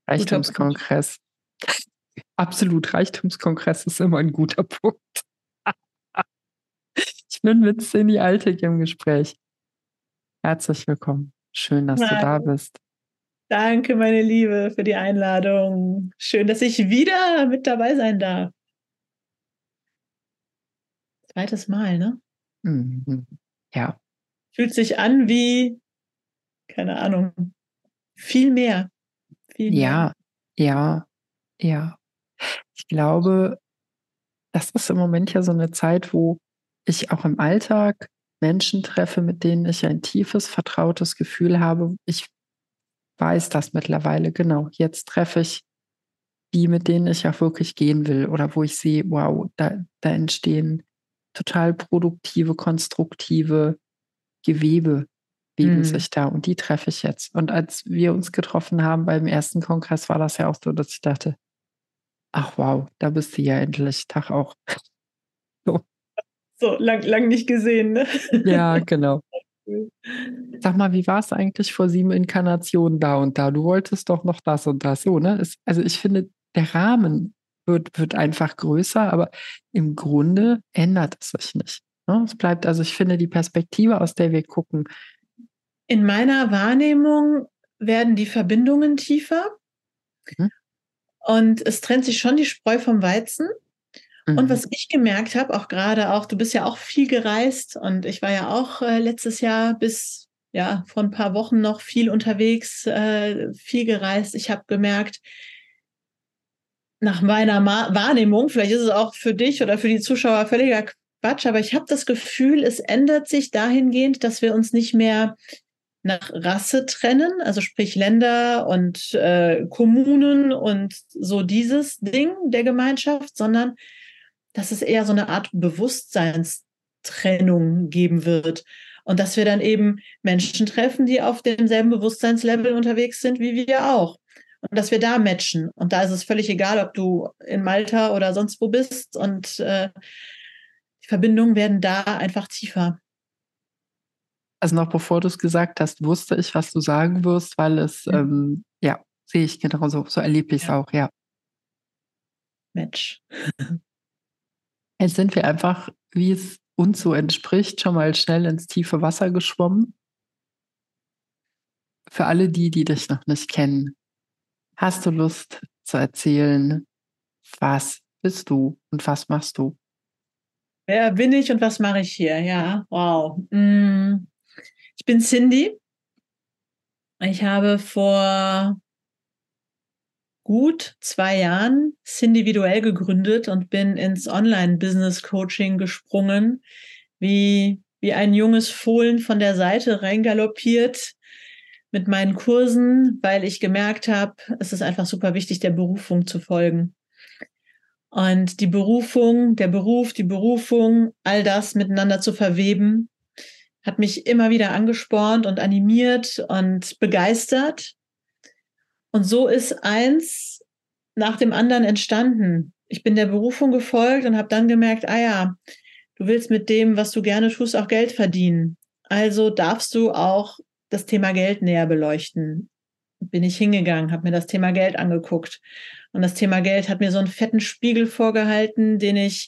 Guter Punkt. Reichtumskongress. Absolut, Reichtumskongress ist immer ein guter Punkt. Ich bin mit Cindy Altig im Gespräch. Herzlich willkommen. Schön, dass du da bist. Danke, meine Liebe, für die Einladung. Schön, dass ich wieder mit dabei sein darf. Zweites Mal, ne? Mhm. Ja. Fühlt sich an wie, keine Ahnung, viel mehr. Viel mehr. Ja. Ich glaube, das ist im Moment ja so eine Zeit, wo ich auch im Alltag Menschen treffe, mit denen ich ein tiefes, vertrautes Gefühl habe. Ich weiß das mittlerweile, genau. Jetzt treffe ich die, mit denen ich auch wirklich gehen will oder wo ich sehe, wow, da entstehen total produktive, konstruktive Gewebe, bilden sich da und die treffe ich jetzt. Und als wir uns getroffen haben beim ersten Kongress, war das ja auch so, dass ich dachte, ach wow, da bist du ja endlich, Tag auch. So, lang nicht gesehen, ne? Ja, genau. Sag mal, wie war es eigentlich vor 7 Inkarnationen da und da? Du wolltest doch noch das und das, so, ne? Also ich finde, der Rahmen wird einfach größer, aber im Grunde ändert es sich nicht. Ne? Es bleibt, also ich finde, die Perspektive, aus der wir gucken. In meiner Wahrnehmung werden die Verbindungen tiefer und es trennt sich schon die Spreu vom Weizen. Und was ich gemerkt habe, auch gerade auch, du bist ja auch viel gereist und ich war ja auch letztes Jahr bis vor ein paar Wochen noch viel unterwegs, viel gereist. Ich habe gemerkt, nach meiner Wahrnehmung, vielleicht ist es auch für dich oder für die Zuschauer völliger Quatsch, aber ich habe das Gefühl, es ändert sich dahingehend, dass wir uns nicht mehr nach Rasse trennen, also sprich Länder und Kommunen und so dieses Ding der Gemeinschaft, sondern dass es eher so eine Art Bewusstseinstrennung geben wird. Und dass wir dann eben Menschen treffen, die auf demselben Bewusstseinslevel unterwegs sind wie wir auch. Und dass wir da matchen. Und da ist es völlig egal, ob du in Malta oder sonst wo bist. Und die Verbindungen werden da einfach tiefer. Also noch bevor du es gesagt hast, wusste ich, was du sagen wirst, weil es, sehe ich genauso. So erlebe ich es auch, ja. Match. Jetzt sind wir einfach, wie es uns so entspricht, schon mal schnell ins tiefe Wasser geschwommen. Für alle die dich noch nicht kennen, hast du Lust zu erzählen, was bist du und was machst du? Wer bin ich und was mache ich hier? Ja, wow. Ich bin Cindy. Ich habe vor gut 2 Jahren Cindyviduell gegründet und bin ins Online-Business-Coaching gesprungen, wie ein junges Fohlen von der Seite reingaloppiert mit meinen Kursen, weil ich gemerkt habe, es ist einfach super wichtig, der Berufung zu folgen. Und die Berufung, der Beruf, die Berufung, all das miteinander zu verweben, hat mich immer wieder angespornt und animiert und begeistert. Und so ist eins nach dem anderen entstanden. Ich bin der Berufung gefolgt und habe dann gemerkt, du willst mit dem, was du gerne tust, auch Geld verdienen. Also darfst du auch das Thema Geld näher beleuchten. Bin ich hingegangen, habe mir das Thema Geld angeguckt. Und das Thema Geld hat mir so einen fetten Spiegel vorgehalten,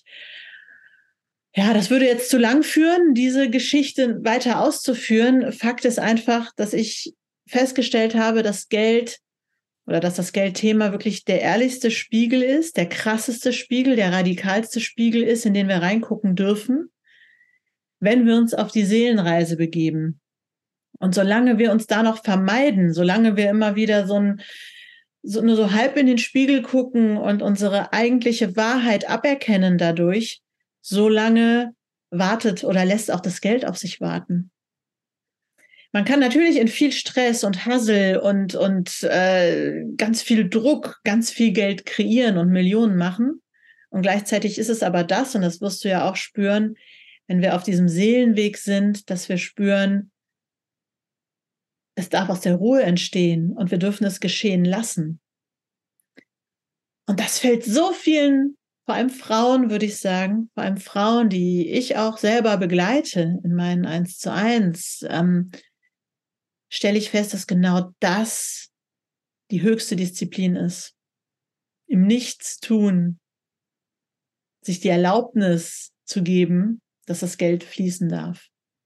das würde jetzt zu lang führen, diese Geschichte weiter auszuführen. Fakt ist einfach, dass ich festgestellt habe, dass das Geldthema wirklich der ehrlichste Spiegel ist, der krasseste Spiegel, der radikalste Spiegel ist, in den wir reingucken dürfen, wenn wir uns auf die Seelenreise begeben. Und solange wir uns da noch vermeiden, solange wir immer wieder nur so halb in den Spiegel gucken und unsere eigentliche Wahrheit aberkennen dadurch, solange wartet oder lässt auch das Geld auf sich warten. Man kann natürlich in viel Stress und Hassel und ganz viel Druck, ganz viel Geld kreieren und Millionen machen. Und gleichzeitig ist es aber das, und das wirst du ja auch spüren, wenn wir auf diesem Seelenweg sind, dass wir spüren, es darf aus der Ruhe entstehen und wir dürfen es geschehen lassen. Und das fällt so vielen, vor allem Frauen, würde ich sagen, vor allem Frauen, die ich auch selber begleite in meinen 1:1, stelle ich fest, dass genau das die höchste Disziplin ist. Im Nichtstun sich die Erlaubnis zu geben, dass das Geld fließen darf.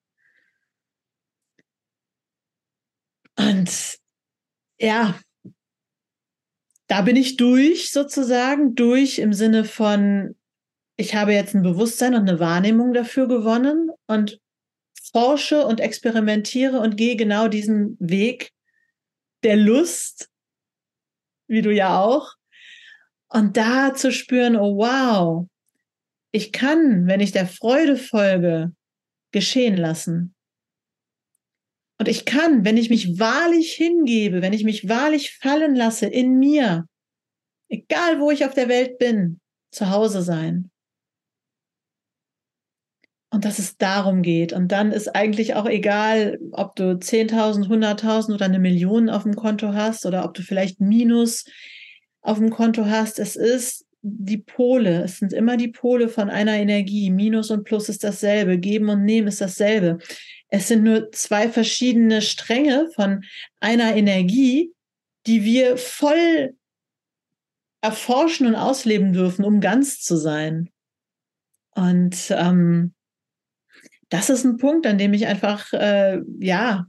Und ja, da bin ich durch sozusagen, durch im Sinne von, ich habe jetzt ein Bewusstsein und eine Wahrnehmung dafür gewonnen und forsche und experimentiere und gehe genau diesen Weg der Lust, wie du ja auch, und da zu spüren, oh wow, ich kann, wenn ich der Freude folge, geschehen lassen. Und ich kann, wenn ich mich wahrlich hingebe, wenn ich mich wahrlich fallen lasse in mir, egal wo ich auf der Welt bin, zu Hause sein. Und dass es darum geht. Und dann ist eigentlich auch egal, ob du 10.000, 100.000 oder 1 Million auf dem Konto hast oder ob du vielleicht Minus auf dem Konto hast. Es ist die Pole. Es sind immer die Pole von einer Energie. Minus und Plus ist dasselbe. Geben und Nehmen ist dasselbe. Es sind nur zwei verschiedene Stränge von einer Energie, die wir voll erforschen und ausleben dürfen, um ganz zu sein. Und das ist ein Punkt, an dem ich einfach, ja,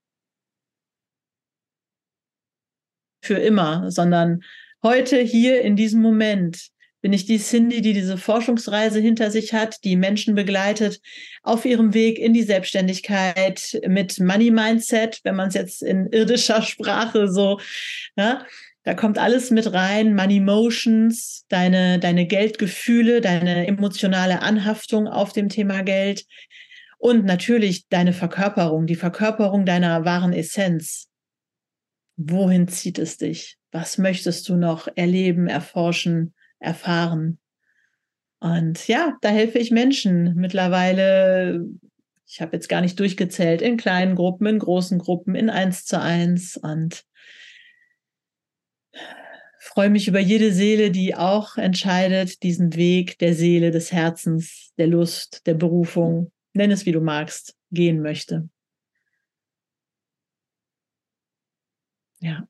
für immer, sondern heute, hier, in diesem Moment bin ich die Cindy, die diese Forschungsreise hinter sich hat, die Menschen begleitet auf ihrem Weg in die Selbstständigkeit mit Money Mindset, wenn man es jetzt in irdischer Sprache so, ja, da kommt alles mit rein, Money Motions, deine Geldgefühle, deine emotionale Anhaftung auf dem Thema Geld und natürlich deine Verkörperung, die Verkörperung deiner wahren Essenz. Wohin zieht es dich? Was möchtest du noch erleben, erforschen, erfahren? Und ja, da helfe ich Menschen mittlerweile, ich habe jetzt gar nicht durchgezählt, in kleinen Gruppen, in großen Gruppen, in 1:1 und freue mich über jede Seele, die auch entscheidet, diesen Weg der Seele, des Herzens, der Lust, der Berufung, nenn es wie du magst, gehen möchte. Ja.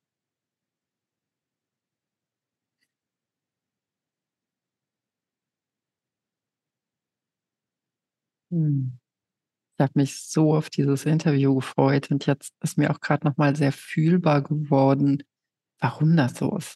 Ich habe mich so auf dieses Interview gefreut und jetzt ist mir auch gerade nochmal sehr fühlbar geworden, warum das so ist.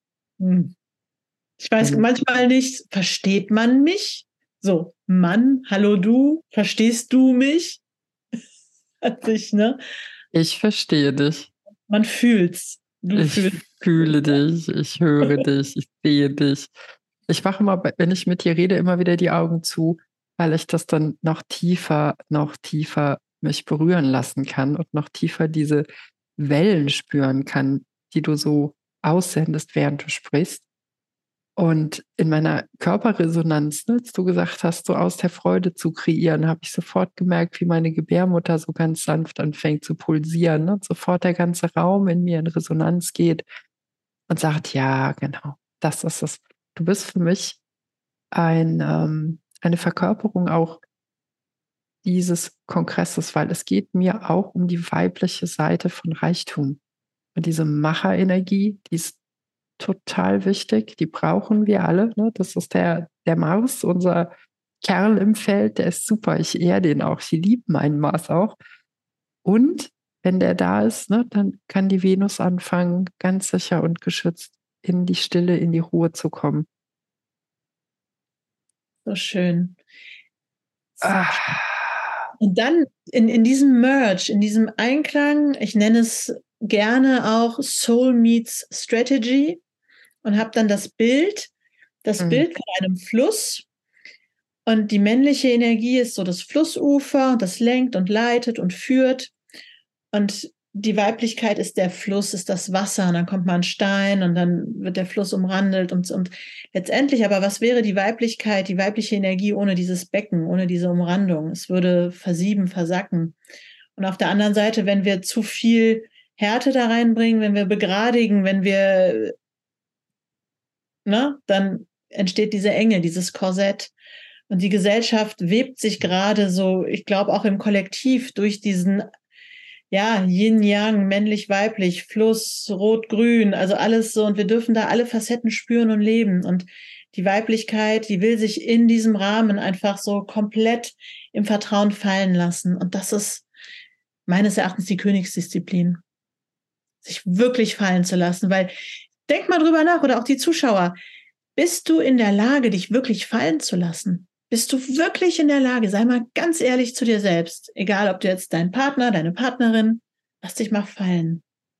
Ich weiß manchmal nicht, versteht man mich? So, Mann, hallo du, verstehst du mich? Ne? Ich verstehe dich. Man fühlt's. Ich fühle dich, ich höre dich, ich sehe dich. Ich mache immer, wenn ich mit dir rede, immer wieder die Augen zu, weil ich das dann noch tiefer mich berühren lassen kann und noch tiefer diese Wellen spüren kann, die du so aussendest, während du sprichst. Und in meiner Körperresonanz, ne, als du gesagt hast, so aus der Freude zu kreieren, habe ich sofort gemerkt, wie meine Gebärmutter so ganz sanft anfängt zu pulsieren, ne, und sofort der ganze Raum in mir in Resonanz geht und sagt, ja, genau, das ist es. Du bist für mich eine Verkörperung auch dieses Kongresses, weil es geht mir auch um die weibliche Seite von Reichtum. Und diese Macherenergie, die ist total wichtig, die brauchen wir alle. Ne? Das ist der Mars, unser Kerl im Feld, der ist super. Ich ehre den auch. Ich liebe meinen Mars auch. Und wenn der da ist, ne, dann kann die Venus anfangen, ganz sicher und geschützt in die Stille, in die Ruhe zu kommen. So schön. Und dann in diesem Merge, in diesem Einklang, ich nenne es gerne auch Soul Meets Strategy und habe dann das Bild von einem Fluss. Und die männliche Energie ist so das Flussufer, das lenkt und leitet und führt. Und die Weiblichkeit ist der Fluss, ist das Wasser. Und dann kommt mal ein Stein und dann wird der Fluss umrandelt. Und letztendlich aber, was wäre die Weiblichkeit, die weibliche Energie ohne dieses Becken, ohne diese Umrandung? Es würde versieben, versacken. Und auf der anderen Seite, wenn wir zu viel Härte da reinbringen, wenn wir begradigen, wenn wir, ne, dann entsteht diese Enge, dieses Korsett. Und die Gesellschaft webt sich gerade so, ich glaube auch im Kollektiv durch diesen, ja, Yin, Yang, männlich, weiblich, Fluss, Rot, Grün, also alles so. Und wir dürfen da alle Facetten spüren und leben. Und die Weiblichkeit, die will sich in diesem Rahmen einfach so komplett im Vertrauen fallen lassen. Und das ist meines Erachtens die Königsdisziplin, sich wirklich fallen zu lassen. Weil denk mal drüber nach, oder auch die Zuschauer. Bist du in der Lage, dich wirklich fallen zu lassen? Bist du wirklich in der Lage? Sei mal ganz ehrlich zu dir selbst. Egal, ob du jetzt dein Partner, deine Partnerin, lass dich mal fallen.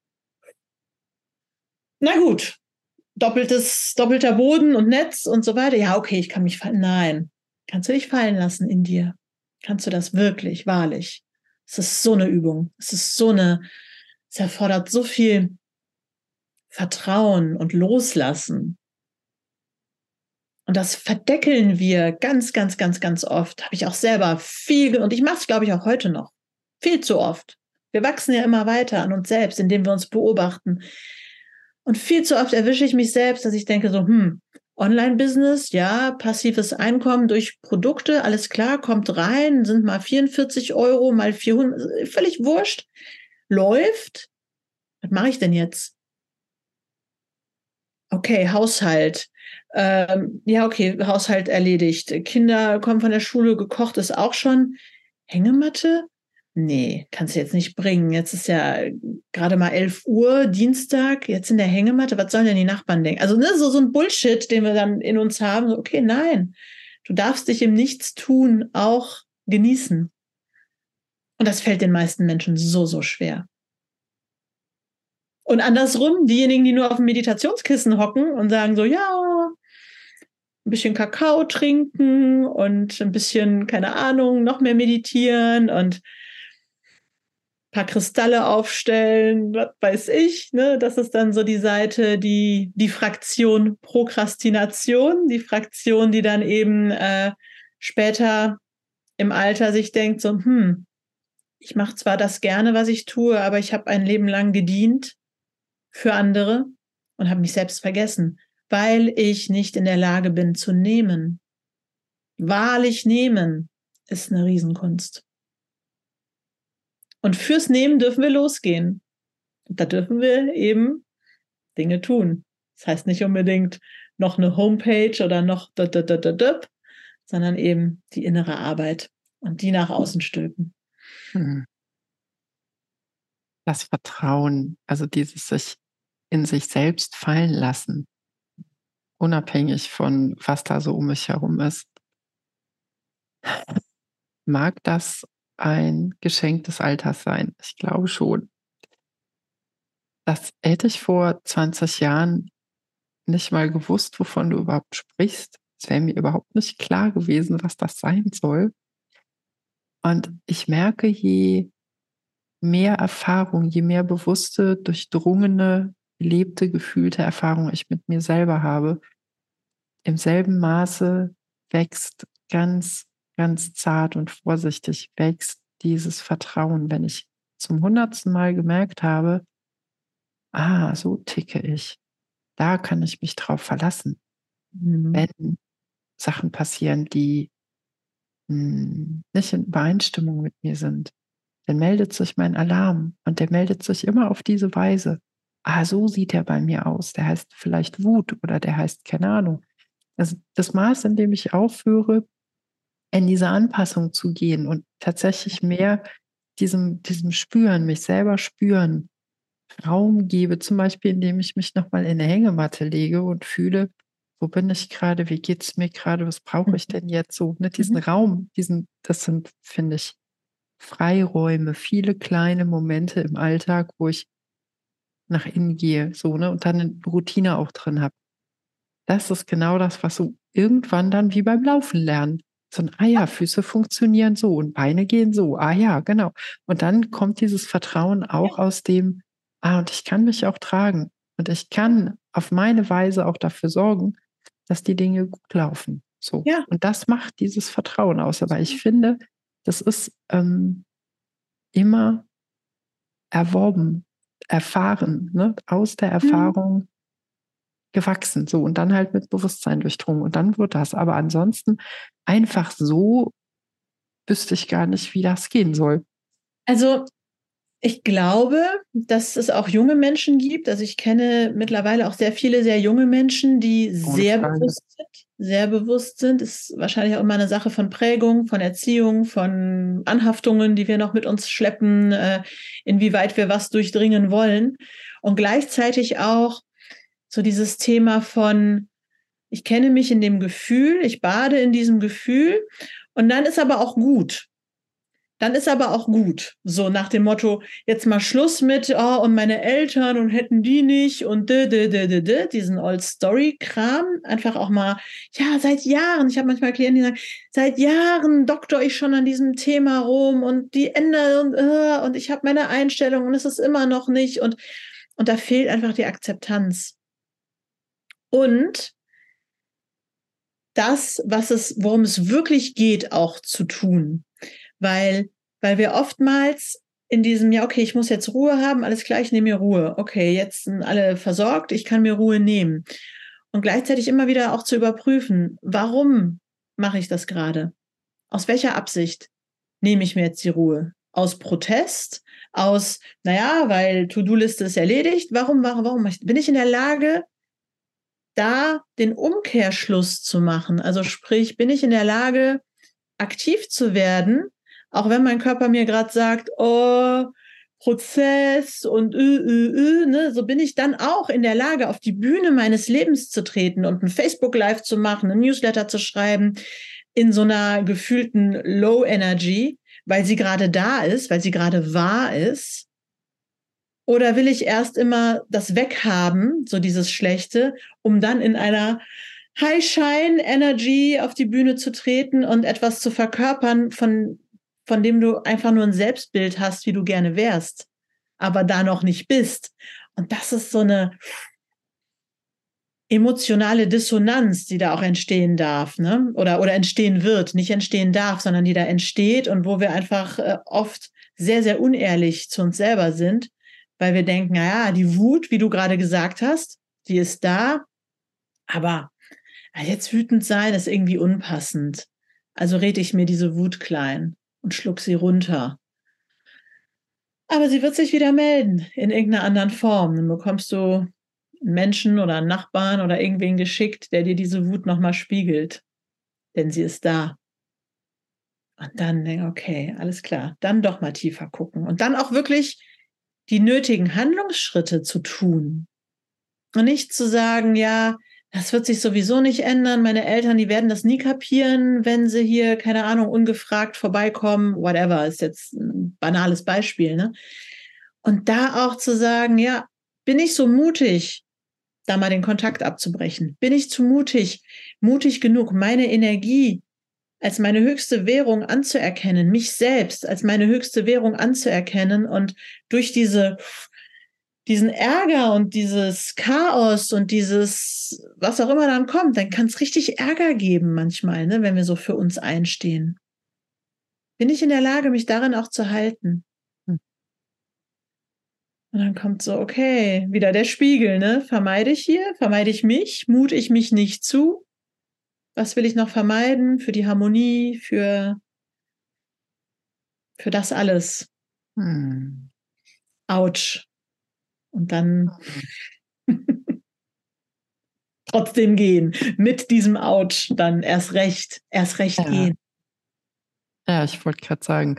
Na gut, doppelter Boden und Netz und so weiter. Ja, okay, ich kann mich fallen. Nein, kannst du dich fallen lassen in dir? Kannst du das wirklich, wahrlich? Es ist so eine Übung. Es erfordert so viel Vertrauen und Loslassen. Und das verdeckeln wir ganz, ganz, ganz, ganz oft. Habe ich auch selber viel, und ich mache es, glaube ich, auch heute noch. Viel zu oft. Wir wachsen ja immer weiter an uns selbst, indem wir uns beobachten. Und viel zu oft erwische ich mich selbst, dass ich denke so, Online-Business, ja, passives Einkommen durch Produkte, alles klar, kommt rein, sind mal 44 Euro, mal 400, völlig wurscht. Läuft. Was mache ich denn jetzt? Okay, Haushalt. Ja, okay, Haushalt erledigt. Kinder kommen von der Schule, gekocht ist auch schon. Hängematte? Nee, kannst du jetzt nicht bringen. Jetzt ist ja gerade mal 11 Uhr, Dienstag, jetzt in der Hängematte. Was sollen denn die Nachbarn denken? Also, ne, so ein Bullshit, den wir dann in uns haben. So, okay, nein. Du darfst dich im Nichtstun auch genießen. Und das fällt den meisten Menschen so, so schwer. Und andersrum, diejenigen, die nur auf dem Meditationskissen hocken und sagen so, ja, ein bisschen Kakao trinken und ein bisschen, keine Ahnung, noch mehr meditieren und ein paar Kristalle aufstellen, was weiß ich, ne? Das ist dann so die Seite, die Fraktion Prokrastination, die Fraktion, die dann eben später im Alter sich denkt, so, ich mache zwar das gerne, was ich tue, aber ich habe ein Leben lang gedient für andere und habe mich selbst vergessen, weil ich nicht in der Lage bin zu nehmen. Wahrlich nehmen ist eine Riesenkunst. Und fürs Nehmen dürfen wir losgehen. Und da dürfen wir eben Dinge tun. Das heißt nicht unbedingt noch eine Homepage oder noch sondern eben die innere Arbeit und die nach außen stülpen. Das Vertrauen, also dieses sich in sich selbst fallen lassen, unabhängig von was da so um mich herum ist. Mag das ein Geschenk des Alters sein? Ich glaube schon. Das hätte ich vor 20 Jahren nicht mal gewusst, wovon du überhaupt sprichst. Es wäre mir überhaupt nicht klar gewesen, was das sein soll. Und ich merke, je mehr Erfahrung, je mehr bewusste, durchdrungene, gelebte, gefühlte Erfahrung ich mit mir selber habe, im selben Maße wächst ganz, ganz zart und vorsichtig wächst dieses Vertrauen, wenn ich zum 100. Mal gemerkt habe, so ticke ich. Da kann ich mich drauf verlassen. Wenn Sachen passieren, die nicht in Übereinstimmung mit mir sind, dann meldet sich mein Alarm und der meldet sich immer auf diese Weise. So sieht er bei mir aus. Der heißt vielleicht Wut oder der heißt keine Ahnung. Also das Maß, in dem ich aufhöre, in diese Anpassung zu gehen und tatsächlich mehr diesem Spüren, mich selber spüren, Raum gebe, zum Beispiel, indem ich mich nochmal in eine Hängematte lege und fühle, wo bin ich gerade, wie geht es mir gerade, was brauche ich denn jetzt so, ne, diesen Raum, das sind, finde ich, Freiräume, viele kleine Momente im Alltag, wo ich nach innen gehe, so, ne, und dann eine Routine auch drin habe. Das ist genau das, was so irgendwann dann wie beim Laufen lernen. So ein, Füße funktionieren so und Beine gehen so. Ja, genau. Und dann kommt dieses Vertrauen auch aus dem, und ich kann mich auch tragen. Und ich kann auf meine Weise auch dafür sorgen, dass die Dinge gut laufen. So. Ja. Und das macht dieses Vertrauen aus. Aber ich finde, das ist immer erworben, erfahren, ne? Aus der Erfahrung gewachsen. So, und dann halt mit Bewusstsein durchdrungen. Und dann wird das. Aber ansonsten einfach so wüsste ich gar nicht, wie das gehen soll. Also Ich glaube, dass es auch junge Menschen gibt. Also ich kenne mittlerweile auch sehr viele sehr junge Menschen, die Ohne sehr Frage. bewusst sind. Sehr bewusst sind. Ist wahrscheinlich auch immer eine Sache von Prägung, von Erziehung, von Anhaftungen, die wir noch mit uns schleppen, inwieweit wir was durchdringen wollen. Und gleichzeitig auch so dieses Thema von, ich kenne mich in dem Gefühl, ich bade in diesem Gefühl und dann ist aber auch gut. Dann ist aber auch gut. So nach dem Motto, jetzt mal Schluss mit, oh, und meine Eltern und hätten die nicht und diesen Old-Story-Kram. Einfach auch mal, ja, seit Jahren, ich habe manchmal Klienten, die sagen, seit Jahren doktor ich schon an diesem Thema rum und die ändern und ich habe meine Einstellung und es ist immer noch nicht und da fehlt einfach die Akzeptanz. Und das, worum es wirklich geht, auch zu tun. Weil wir oftmals in diesem, ja, okay, ich muss jetzt Ruhe haben, alles klar, ich nehme mir Ruhe. Okay, jetzt sind alle versorgt, ich kann mir Ruhe nehmen. Und gleichzeitig immer wieder auch zu überprüfen, warum mache ich das gerade? Aus welcher Absicht nehme ich mir jetzt die Ruhe? Aus Protest? Aus, naja, weil To-Do-Liste ist erledigt. Warum bin ich in der Lage, da den Umkehrschluss zu machen? Also sprich, bin ich in der Lage, aktiv zu werden, auch wenn mein Körper mir gerade sagt, oh, Prozess und ne, so bin ich dann auch in der Lage, auf die Bühne meines Lebens zu treten und ein Facebook-Live zu machen, ein Newsletter zu schreiben, in so einer gefühlten Low Energy, weil sie gerade da ist, weil sie gerade wahr ist. Oder will ich erst immer das weghaben, so dieses Schlechte, um dann in einer High Shine Energy auf die Bühne zu treten und etwas zu verkörpern, von dem du einfach nur ein Selbstbild hast, wie du gerne wärst, aber da noch nicht bist. Und das ist so eine emotionale Dissonanz, die da auch entstehen darf, ne? Oder entstehen wird, nicht entstehen darf, sondern die da entsteht und wo wir einfach oft sehr, sehr unehrlich zu uns selber sind, weil wir denken, naja, die Wut, wie du gerade gesagt hast, die ist da, aber jetzt wütend sein ist irgendwie unpassend. Also rede ich mir diese Wut klein und schluck sie runter. Aber sie wird sich wieder melden in irgendeiner anderen Form. Dann bekommst du einen Menschen oder einen Nachbarn oder irgendwen geschickt, der dir diese Wut nochmal spiegelt. Denn sie ist da. Und dann denke okay, alles klar. Dann doch mal tiefer gucken. Und dann auch wirklich die nötigen Handlungsschritte zu tun. Und nicht zu sagen, ja, das wird sich sowieso nicht ändern. Meine Eltern, die werden das nie kapieren, wenn sie hier, keine Ahnung, ungefragt vorbeikommen. Whatever, ist jetzt ein banales Beispiel, ne? Und da auch zu sagen, ja, bin ich so mutig, da mal den Kontakt abzubrechen? Bin ich zu mutig genug, meine Energie als meine höchste Währung anzuerkennen, mich selbst als meine höchste Währung anzuerkennen und durch diesen Ärger und dieses Chaos und dieses, was auch immer dann kommt, dann kann es richtig Ärger geben manchmal, ne, wenn wir so für uns einstehen. Bin ich in der Lage, mich darin auch zu halten? Hm. Und dann kommt so, okay, wieder der Spiegel, ne? Vermeide ich hier? Vermeide ich mich? Mute ich mich nicht zu? Was will ich noch vermeiden für die Harmonie, für das alles? Hm. Autsch. Und dann trotzdem gehen. Mit diesem Autsch dann erst recht Ja. gehen. Ja, ich wollte gerade sagen,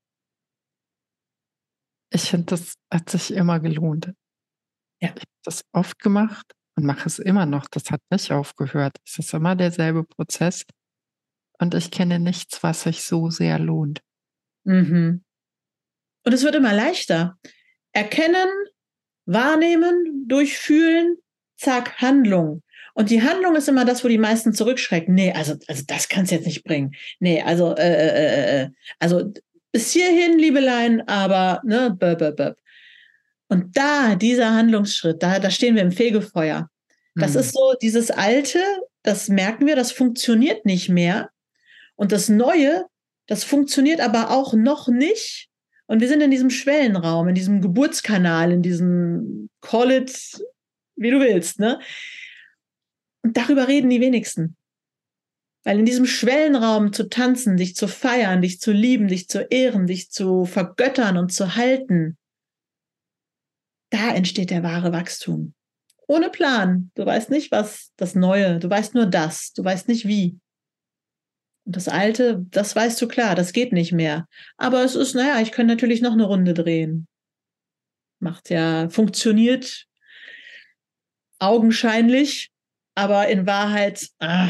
ich finde, das hat sich immer gelohnt. Ja. Ich habe das oft gemacht und mache es immer noch. Das hat nicht aufgehört. Es ist immer derselbe Prozess. Und ich kenne nichts, was sich so sehr lohnt. Mhm. Und es wird immer leichter. Erkennen, wahrnehmen, durchfühlen, zack, Handlung. Und die Handlung ist immer das, wo die meisten zurückschrecken. Nee, also das kann es jetzt nicht bringen. Nee, also bis hierhin, Liebelein, aber ne, Und dieser Handlungsschritt, da stehen wir im Fegefeuer. Das ist so dieses Alte, das merken wir, das funktioniert nicht mehr. Und das Neue, das funktioniert aber auch noch nicht. Und wir sind in diesem Schwellenraum, in diesem Geburtskanal, in diesem Call it, wie du willst, ne? Und darüber reden die wenigsten. Weil in diesem Schwellenraum zu tanzen, dich zu feiern, dich zu lieben, dich zu ehren, dich zu vergöttern und zu halten, da entsteht der wahre Wachstum. Ohne Plan. Du weißt nicht, was das Neue, du weißt nur das, du weißt nicht wie. Und das Alte, das weißt du klar, das geht nicht mehr. Aber es ist, naja, ich kann natürlich noch eine Runde drehen. Funktioniert augenscheinlich, aber in Wahrheit,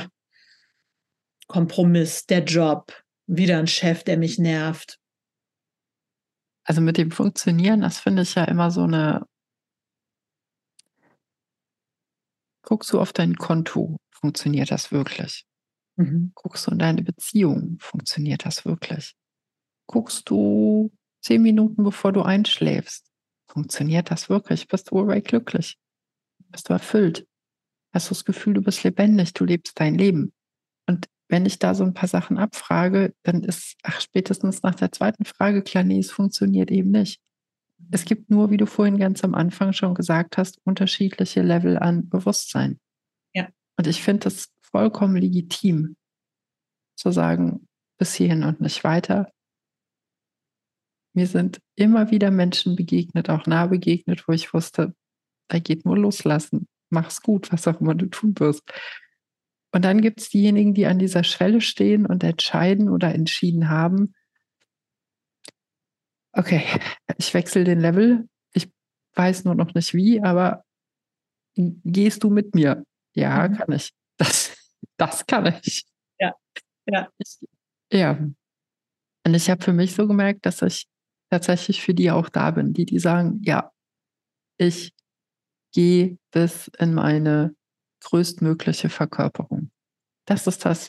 Kompromiss, der Job, wieder ein Chef, der mich nervt. Also mit dem Funktionieren, das finde ich ja immer so eine, guckst du auf dein Konto, funktioniert das wirklich? Guckst du in deine Beziehung, funktioniert das wirklich? Guckst du 10 Minuten, bevor du einschläfst, funktioniert das wirklich? Bist du dabei glücklich? Bist du erfüllt? Hast du das Gefühl, du bist lebendig, du lebst dein Leben? Und wenn ich da so ein paar Sachen abfrage, dann ist spätestens nach der zweiten Frage klar, nee, es funktioniert eben nicht. Es gibt nur, wie du vorhin ganz am Anfang schon gesagt hast, unterschiedliche Level an Bewusstsein. Ja. Und ich finde das vollkommen legitim, zu sagen, bis hierhin und nicht weiter. Mir sind immer wieder Menschen begegnet, auch nah begegnet, wo ich wusste, da geht nur loslassen. Mach's gut, was auch immer du tun wirst. Und dann gibt es diejenigen, die an dieser Schwelle stehen und entscheiden oder entschieden haben, okay, ich wechsle den Level, ich weiß nur noch nicht wie, aber gehst du mit mir? Ja, kann ich. Das kann ich. Ja, ja. Ja. Und ich habe für mich so gemerkt, dass ich tatsächlich für die auch da bin, die sagen, ja, ich gehe bis in meine größtmögliche Verkörperung. Das ist das.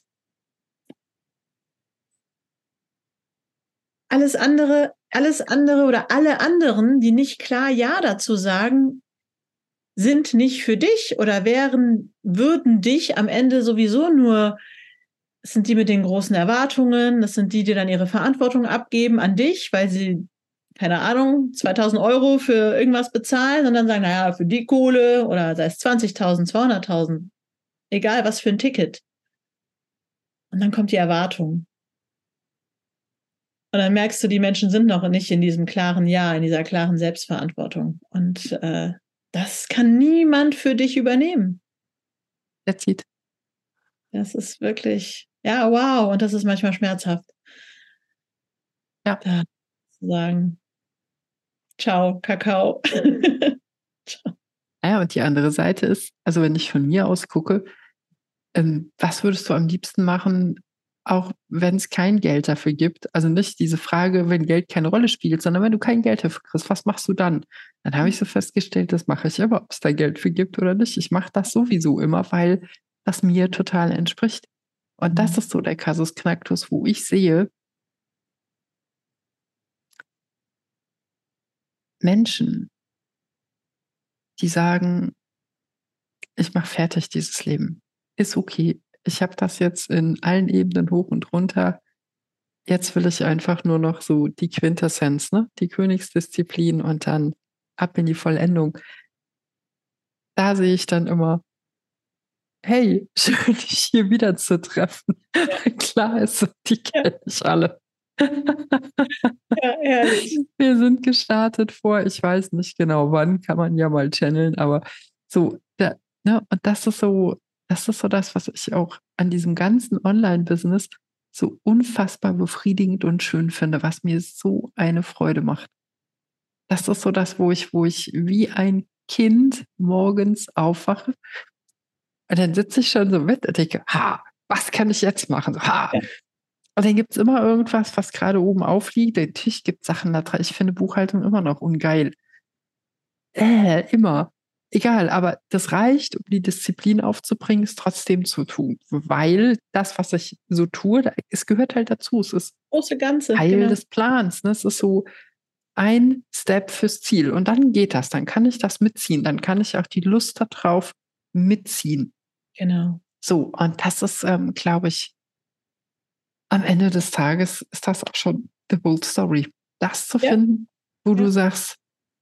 Alles andere oder alle anderen, die nicht klar Ja dazu sagen, sind nicht für dich oder würden dich am Ende sowieso nur, das sind die mit den großen Erwartungen, das sind die, die dann ihre Verantwortung abgeben an dich, weil sie, keine Ahnung, 2.000 Euro für irgendwas bezahlen und dann sagen, naja, für die Kohle oder sei es 20.000, 200.000, egal was für ein Ticket. Und dann kommt die Erwartung. Und dann merkst du, die Menschen sind noch nicht in diesem klaren Ja, in dieser klaren Selbstverantwortung. Und das kann niemand für dich übernehmen. That's it. Das ist wirklich, ja, wow. Und das ist manchmal schmerzhaft. Ja. Da zu sagen, ciao, Kakao. Ciao. Ja, und die andere Seite ist, also wenn ich von mir aus gucke, was würdest du am liebsten machen, auch wenn es kein Geld dafür gibt? Also nicht diese Frage, wenn Geld keine Rolle spielt, sondern wenn du kein Geld dafür kriegst, was machst du dann? Dann habe ich so festgestellt, das mache ich immer, ob es da Geld für gibt oder nicht. Ich mache das sowieso immer, weil das mir total entspricht. Und das ist so der Kasus Knacktus, wo ich sehe, Menschen, die sagen, ich mache fertig dieses Leben. Ist okay. Ich habe das jetzt in allen Ebenen hoch und runter. Jetzt will ich einfach nur noch so die Quintessenz, ne? Die Königsdisziplin und dann ab in die Vollendung. Da sehe ich dann immer, hey, schön, dich hier wieder zu treffen. Klar ist, die kenne ich alle. Ja, ehrlich. Wir sind gestartet vor, ich weiß nicht genau wann, kann man ja mal channeln, aber so, ne, und das ist so das, was ich auch an diesem ganzen Online-Business so unfassbar befriedigend und schön finde, was mir so eine Freude macht. Das ist so das, wo ich wie ein Kind morgens aufwache und dann sitze ich schon so mit und denke, was kann ich jetzt machen? Ja. Und dann gibt es immer irgendwas, was gerade oben aufliegt. Der Tisch gibt Sachen da dran. Ich finde Buchhaltung immer noch ungeil. Immer. Egal, aber das reicht, um die Disziplin aufzubringen, es trotzdem zu tun. Weil das, was ich so tue, es gehört halt dazu. Es ist Große Ganze. Teil des Plans. Ne? Es ist so ein Step fürs Ziel. Und dann geht das. Dann kann ich das mitziehen. Dann kann ich auch die Lust darauf mitziehen. Genau. So, und das ist, glaube ich, am Ende des Tages ist das auch schon the whole story. Das zu finden, wo du sagst,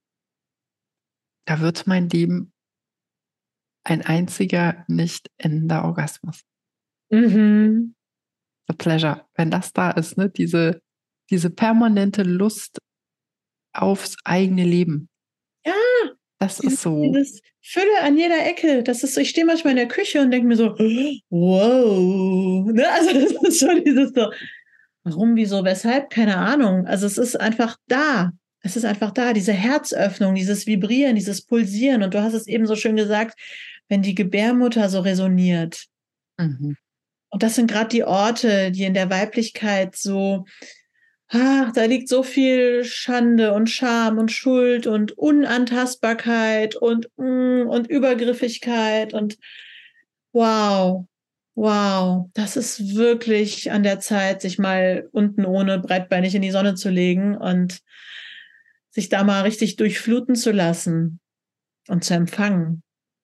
da wird mein Leben ein einziger, nicht endender Orgasmus. Mhm. The pleasure. Wenn das da ist, ne, diese permanente Lust aufs eigene Leben. Ja, Das ist so. Dieses Fülle an jeder Ecke. Das ist so, ich stehe manchmal in der Küche und denke mir so, wow. Ne? Also das ist so dieses so, warum, wieso, weshalb, keine Ahnung. Also es ist einfach da. Es ist einfach da, diese Herzöffnung, dieses Vibrieren, dieses Pulsieren. Und du hast es eben so schön gesagt, wenn die Gebärmutter so resoniert. Mhm. Und das sind gerade die Orte, die in der Weiblichkeit so, da liegt so viel Schande und Scham und Schuld und Unantastbarkeit und Übergriffigkeit und wow, wow, das ist wirklich an der Zeit, sich mal unten ohne breitbeinig in die Sonne zu legen und sich da mal richtig durchfluten zu lassen und zu empfangen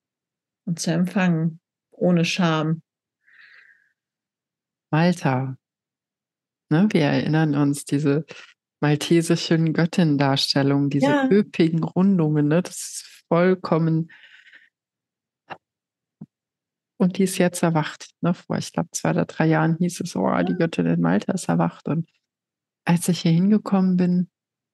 ohne Scham. Malta, ne? Wir erinnern uns, diese maltesischen Göttin-Darstellungen, diese Ja, üppigen Rundungen, ne? Das ist vollkommen. Und die ist jetzt erwacht. Ne? Vor, ich glaube, 2 oder 3 Jahren hieß es, oh, die Göttin in Malta ist erwacht. Und als ich hier hingekommen bin,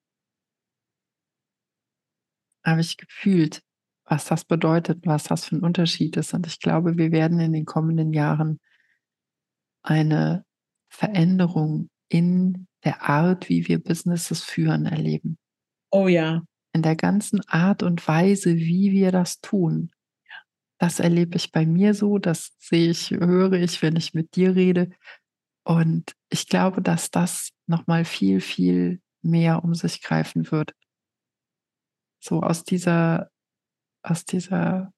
habe ich gefühlt, was das bedeutet, was das für ein Unterschied ist. Und ich glaube, wir werden in den kommenden Jahren eine Veränderung in der Art, wie wir Businesses führen, erleben. oh ja. In der ganzen Art und Weise, wie wir das tun. Das erlebe ich bei mir so, das sehe ich, höre ich, wenn ich mit dir rede. Und ich glaube, dass das nochmal viel, viel mehr um sich greifen wird. So aus dieser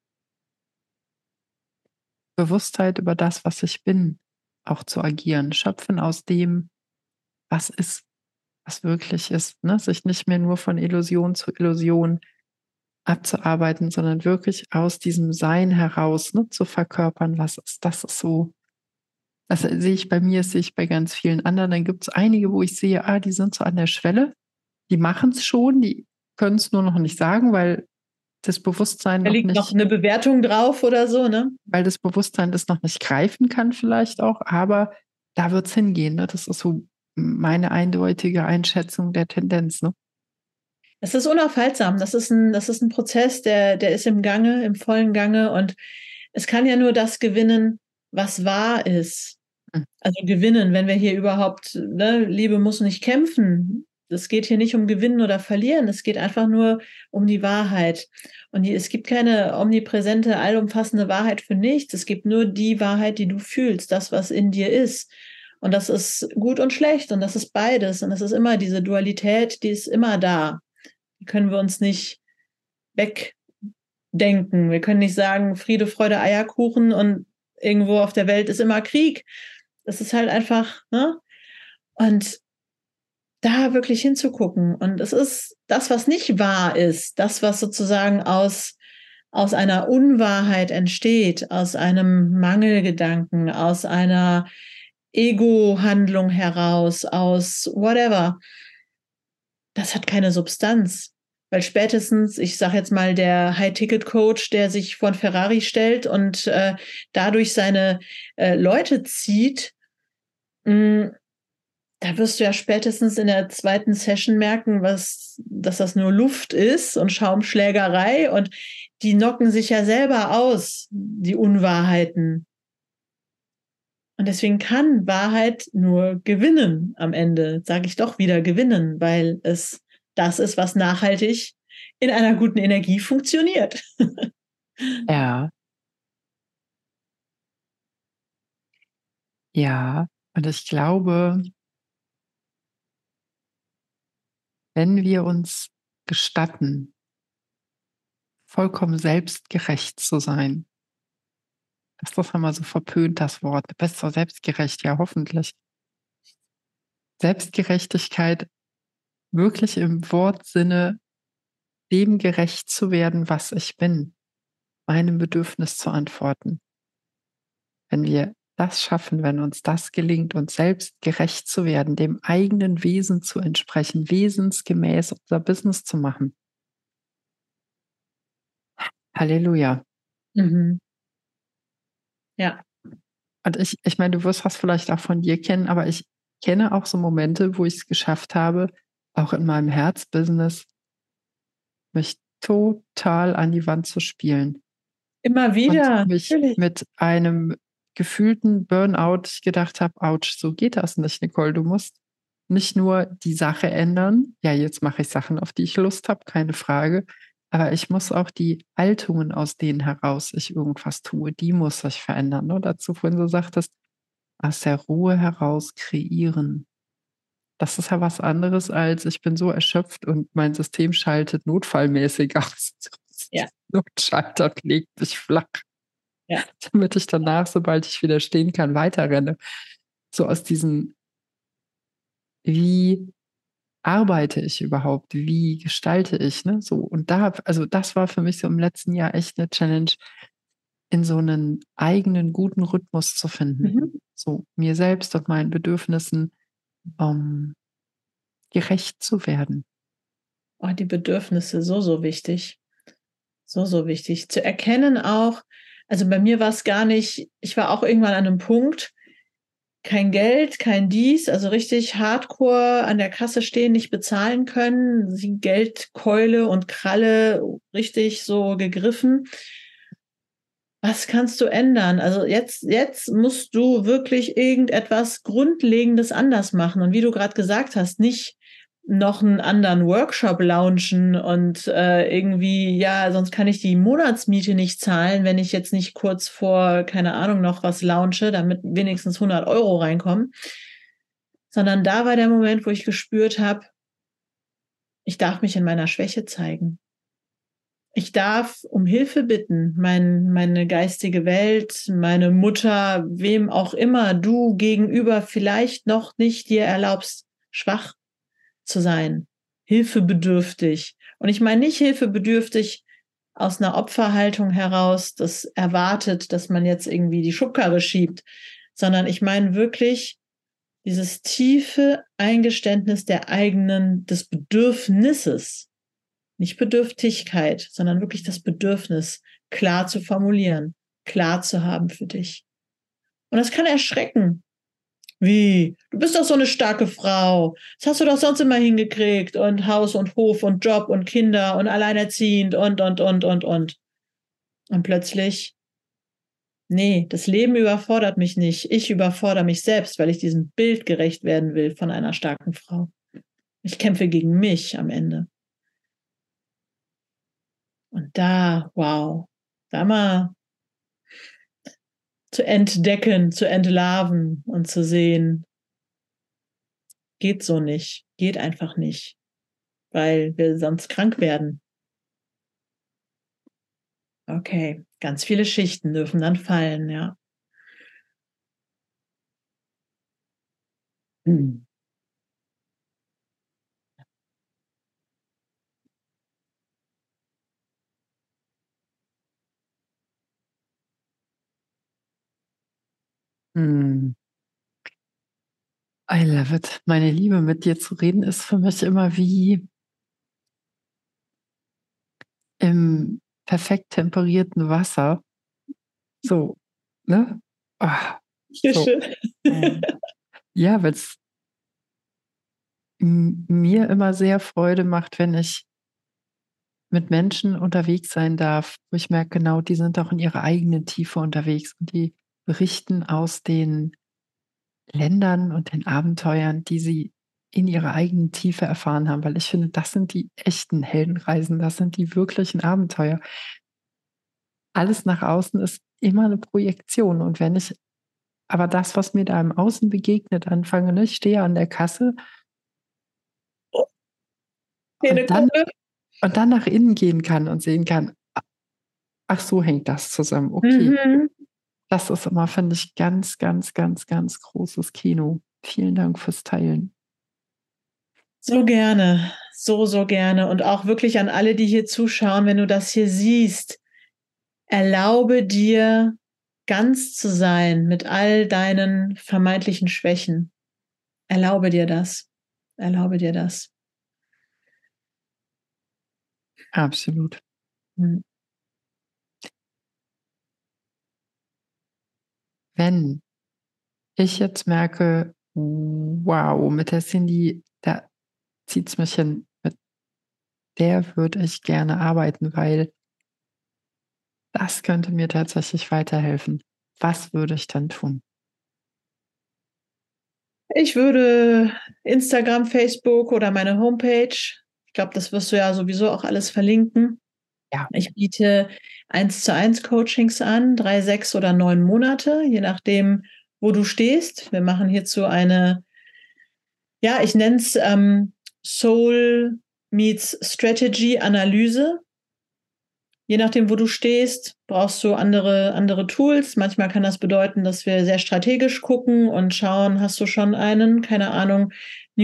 Bewusstheit über das, was ich bin, auch zu agieren. Schöpfen aus dem, was ist, was wirklich ist. Ne? Sich nicht mehr nur von Illusion zu Illusion abzuarbeiten, sondern wirklich aus diesem Sein heraus, ne, zu verkörpern, was ist. Das ist so. Das sehe ich bei mir, das sehe ich bei ganz vielen anderen. Dann gibt es einige, wo ich sehe, die sind so an der Schwelle, die machen es schon, die können es nur noch nicht sagen, weil das Bewusstsein Da noch liegt noch nicht, eine Bewertung drauf oder so, ne? weil das Bewusstsein das noch nicht greifen kann, vielleicht auch, aber da wird es hingehen. Ne? Das ist so meine eindeutige Einschätzung der Tendenz. Ne? Es ist unaufhaltsam. Das ist ein Prozess, der ist im Gange, im vollen Gange. Und es kann ja nur das gewinnen, was wahr ist. Hm. Also gewinnen, wenn wir hier überhaupt, ne, Liebe muss nicht kämpfen. Es geht hier nicht um Gewinnen oder Verlieren. Es geht einfach nur um die Wahrheit. Und es gibt keine omnipräsente, allumfassende Wahrheit für nichts. Es gibt nur die Wahrheit, die du fühlst, das, was in dir ist. Und das ist gut und schlecht. Und das ist beides. Und das ist immer diese Dualität, die ist immer da. Die können wir uns nicht wegdenken. Wir können nicht sagen, Friede, Freude, Eierkuchen und irgendwo auf der Welt ist immer Krieg. Das ist halt einfach, ne? Und da wirklich hinzugucken. Und es ist das, was nicht wahr ist, das, was sozusagen aus einer Unwahrheit entsteht, aus einem Mangelgedanken, aus einer Ego-Handlung heraus, aus whatever, das hat keine Substanz. Weil spätestens, ich sage jetzt mal, der High-Ticket-Coach, der sich vor ein Ferrari stellt und dadurch seine Leute zieht, da wirst du ja spätestens in der zweiten Session merken, dass das nur Luft ist und Schaumschlägerei und die knocken sich ja selber aus, die Unwahrheiten. Und deswegen kann Wahrheit nur gewinnen am Ende, sage ich doch wieder gewinnen, weil es das ist, was nachhaltig in einer guten Energie funktioniert. Ja, ja. Und ich glaube, wenn wir uns gestatten, vollkommen selbstgerecht zu sein, das ist immer so verpönt, das Wort. Du bist so selbstgerecht, ja, hoffentlich. Selbstgerechtigkeit wirklich im Wortsinne dem gerecht zu werden, was ich bin, meinem Bedürfnis zu antworten. Wenn wir das schaffen, wenn uns das gelingt, uns selbst gerecht zu werden, dem eigenen Wesen zu entsprechen, wesensgemäß unser Business zu machen. Halleluja. Mhm. Ja. Und ich meine, du wirst das vielleicht auch von dir kennen, aber ich kenne auch so Momente, wo ich es geschafft habe, auch in meinem Herzbusiness, mich total an die Wand zu spielen. Immer Und wieder, mich natürlich. mit einem gefühlten Burnout gedacht habe, ouch, so geht das nicht, Nicole. Du musst nicht nur die Sache ändern. Ja, jetzt mache ich Sachen, auf die ich Lust habe, keine Frage. Aber ich muss auch die Haltungen, aus denen heraus ich irgendwas tue, die muss sich verändern. Ne? Dazu vorhin so sagtest, aus der Ruhe heraus kreieren. Das ist ja was anderes als ich bin so erschöpft und mein System schaltet notfallmäßig aus. Ja, Notschalter legt mich flach, ja. damit ich danach, sobald ich wieder stehen kann, weiterrenne. So aus diesem, wie arbeite ich überhaupt? Wie gestalte ich? Ne? So, und also das war für mich so im letzten Jahr echt eine Challenge, in so einen eigenen guten Rhythmus zu finden. Mhm. So mir selbst und meinen Bedürfnissen ähm, gerecht zu werden. Oh, die Bedürfnisse, so, so wichtig. So, so wichtig. Zu erkennen auch, also bei mir war es gar nicht, ich war auch irgendwann an einem Punkt, kein Geld, kein dies, also richtig hardcore an der Kasse stehen, nicht bezahlen können, die Geldkeule und Kralle richtig so gegriffen. Was kannst du ändern? Also jetzt musst du wirklich irgendetwas Grundlegendes anders machen. Und wie du gerade gesagt hast, nicht noch einen anderen Workshop launchen und irgendwie, ja, sonst kann ich die Monatsmiete nicht zahlen, wenn ich jetzt nicht kurz vor, keine Ahnung, noch was launche, damit wenigstens 100 € reinkommen. Sondern da war der Moment, wo ich gespürt habe, ich darf mich in meiner Schwäche zeigen. Ich darf um Hilfe bitten, meine geistige Welt, meine Mutter, wem auch immer du gegenüber vielleicht noch nicht dir erlaubst, schwach zu sein, hilfebedürftig. Und ich meine nicht hilfebedürftig aus einer Opferhaltung heraus, das erwartet, dass man jetzt irgendwie die Schubkarre schiebt, sondern ich meine wirklich dieses tiefe Eingeständnis des Bedürfnisses, nicht Bedürftigkeit, sondern wirklich das Bedürfnis klar zu formulieren, klar zu haben für dich. Und das kann erschrecken. Wie? Du bist doch so eine starke Frau. Das hast du doch sonst immer hingekriegt. Und Haus und Hof und Job und Kinder und alleinerziehend und. Und plötzlich, nee, das Leben überfordert mich nicht. Ich überfordere mich selbst, weil ich diesem Bild gerecht werden will von einer starken Frau. Ich kämpfe gegen mich am Ende. Und da, wow, da mal zu entdecken, zu entlarven und zu sehen, geht so nicht, geht einfach nicht, weil wir sonst krank werden. Okay, ganz viele Schichten dürfen dann fallen, ja. Hm. Hm. I love it. Meine Liebe, mit dir zu reden ist für mich immer wie im perfekt temperierten Wasser. So, ne? Ah, so. Schön. Ja, weil es mir immer sehr Freude macht, wenn ich mit Menschen unterwegs sein darf, wo ich merke, genau, die sind auch in ihrer eigenen Tiefe unterwegs und die berichten aus den Ländern und den Abenteuern, die sie in ihrer eigenen Tiefe erfahren haben, weil ich finde, das sind die echten Heldenreisen, das sind die wirklichen Abenteuer. Alles nach außen ist immer eine Projektion und wenn ich aber das, was mir da im Außen begegnet, anfange, ne, ich stehe an der Kasse und dann Zähnekunde. und dann nach innen gehen kann und sehen kann, ach so hängt das zusammen. Okay, Mhm. das ist immer, finde ich, ganz, ganz, ganz, ganz großes Kino. Vielen Dank fürs Teilen. So gerne, so, so gerne. Und auch wirklich an alle, die hier zuschauen, wenn du das hier siehst, erlaube dir, ganz zu sein mit all deinen vermeintlichen Schwächen. Erlaube dir das. Erlaube dir das. Absolut. Hm. Wenn ich jetzt merke, wow, mit der Cindy, da zieht es mich hin. der würde ich gerne arbeiten, weil das könnte mir tatsächlich weiterhelfen. Was würde ich dann tun? Ich würde Instagram, Facebook oder meine Homepage, ich glaube, das wirst du ja sowieso auch alles verlinken. Ja. Ich biete 1:1 Coachings an, 3, 6 oder 9 Monate, je nachdem, wo du stehst. Wir machen hierzu eine, ja, ich nenne es Soul meets Strategy Analyse. Je nachdem, wo du stehst, brauchst du andere Tools. Manchmal kann das bedeuten, dass wir sehr strategisch gucken und schauen, hast du schon einen, keine Ahnung,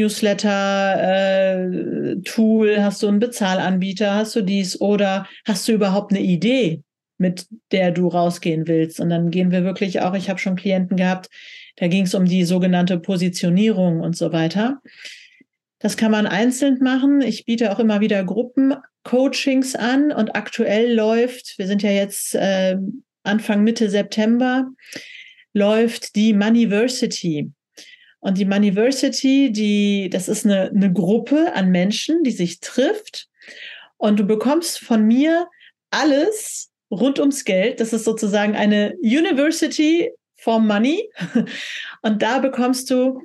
Newsletter-Tool, hast du einen Bezahlanbieter, hast du dies oder hast du überhaupt eine Idee, mit der du rausgehen willst? Und dann gehen wir wirklich auch, ich habe schon Klienten gehabt, da ging es um die sogenannte Positionierung und so weiter. Das kann man einzeln machen. Ich biete auch immer wieder Gruppencoachings an und aktuell läuft, wir sind ja jetzt Anfang Mitte September, läuft die Moneyversity. Und die Moneyversity, das ist eine Gruppe an Menschen, die sich trifft und du bekommst von mir alles rund ums Geld. Das ist sozusagen eine University for Money. Und da bekommst du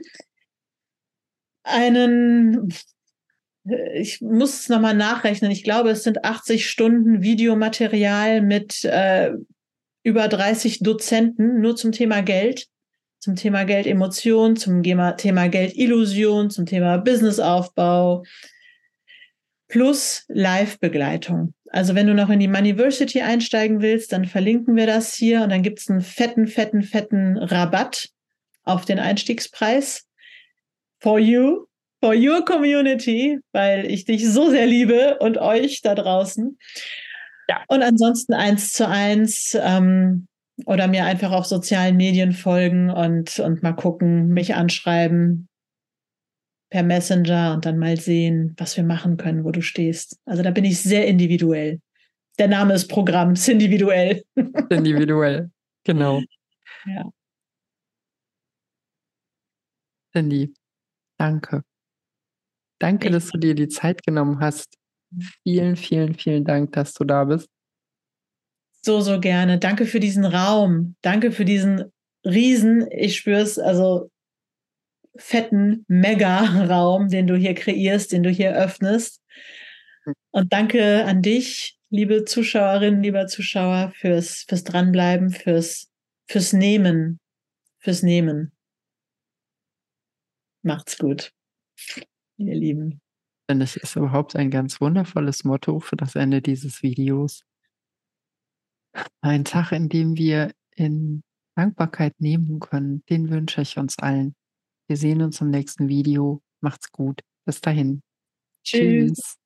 ich muss es nochmal nachrechnen. Ich glaube, es sind 80 Stunden Videomaterial mit über 30 Dozenten nur zum Thema Geldemotion, zum Thema Geldillusion, zum Thema Businessaufbau plus Live-Begleitung. Also wenn du noch in die Moneyversity einsteigen willst, dann verlinken wir das hier und dann gibt es einen fetten Rabatt auf den Einstiegspreis for you. For your community, weil ich dich so sehr liebe und euch da draußen. Ja. Und ansonsten 1:1 oder mir einfach auf sozialen Medien folgen und mal gucken, mich anschreiben per Messenger und dann mal sehen, was wir machen können, wo du stehst. Also da bin ich sehr individuell. Der Name ist Programm, ist individuell. Individuell, genau. Ja. Cindy, danke. Danke, dass du dir die Zeit genommen hast. Vielen Dank, dass du da bist. So gerne. Danke für diesen Raum. Danke für diesen Riesen, ich spüre es, also fetten Mega-Raum, den du hier kreierst, den du hier öffnest. Und danke an dich, liebe Zuschauerinnen, lieber Zuschauer, fürs Dranbleiben, fürs Nehmen, fürs Nehmen. Macht's gut, ihr Lieben. Finde ich, ist überhaupt ein ganz wundervolles Motto für das Ende dieses Videos. Ein Tag, in dem wir in Dankbarkeit nehmen können, den wünsche ich uns allen. Wir sehen uns im nächsten Video. Macht's gut. Bis dahin. Tschüss. Tschüss.